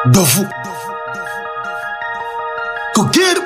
Bavu. Go get him.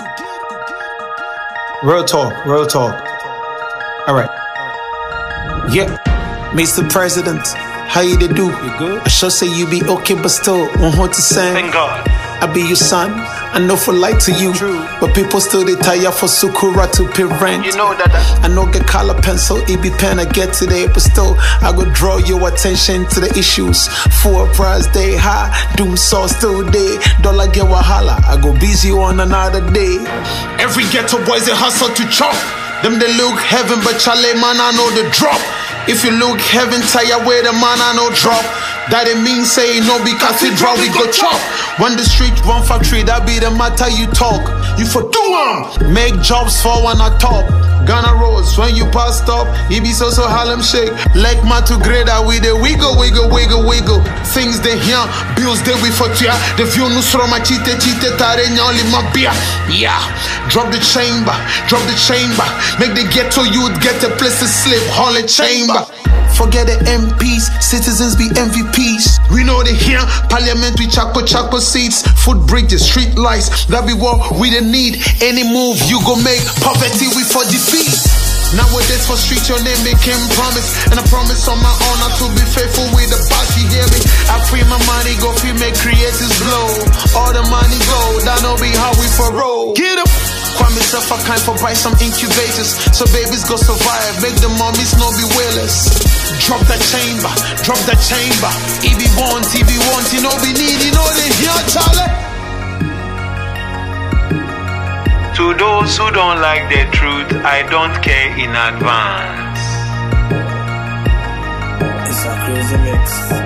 Real talk, real talk. All right. Yeah, Mr. President, how you do? You good? I sure say you be okay, but still want her to sing. Thank God. I be your son, I know for light to you. True. But people still they tire for Sukura to pay rent. You know that. I know get color pencil, it be pen I get today, but still I go draw your attention to the issues. For a price day high, doom saw still day. Dollar get wahala, I go busy on another day. Every ghetto boys they hustle to chop. Them they look heaven, but Charlie man I know the drop. If you look heaven, tire where the man I know drop. That it means say no be cathedral we go chop. When the street run factory, that be the matter you talk. You for do make jobs for when I talk. Ghana Rose, when you pass up, it be so Harlem shake. Like Matu Greda with the wiggle, wiggle, wiggle, wiggle. Things they hear, bills they we for tia. The view no sro ma chite chite tare nyoli ma beer. Yeah, drop the chamber, drop the chamber. Make the ghetto youth get a place to sleep. Holy chamber. Forget the MPs, citizens be MVPs. We know they hear parliament with choco seats, foot bridges, street lights. That be what we don't need. Any move you go make, poverty we for defeat. Nowadays for street your name became promise, and I promise on my honor to be faithful with the boss. You hear me? I free my money, go free make creators blow. All the money go, that no be how we for roll. Get up. Kwame Sefa kind for buy some incubators, so babies go survive. Make the mommies no be whalers. Drop that chamber, drop that chamber. If you want, you know we need, you know they hear Charlie. To those who don't like the truth, I don't care in advance. It's a crazy mix.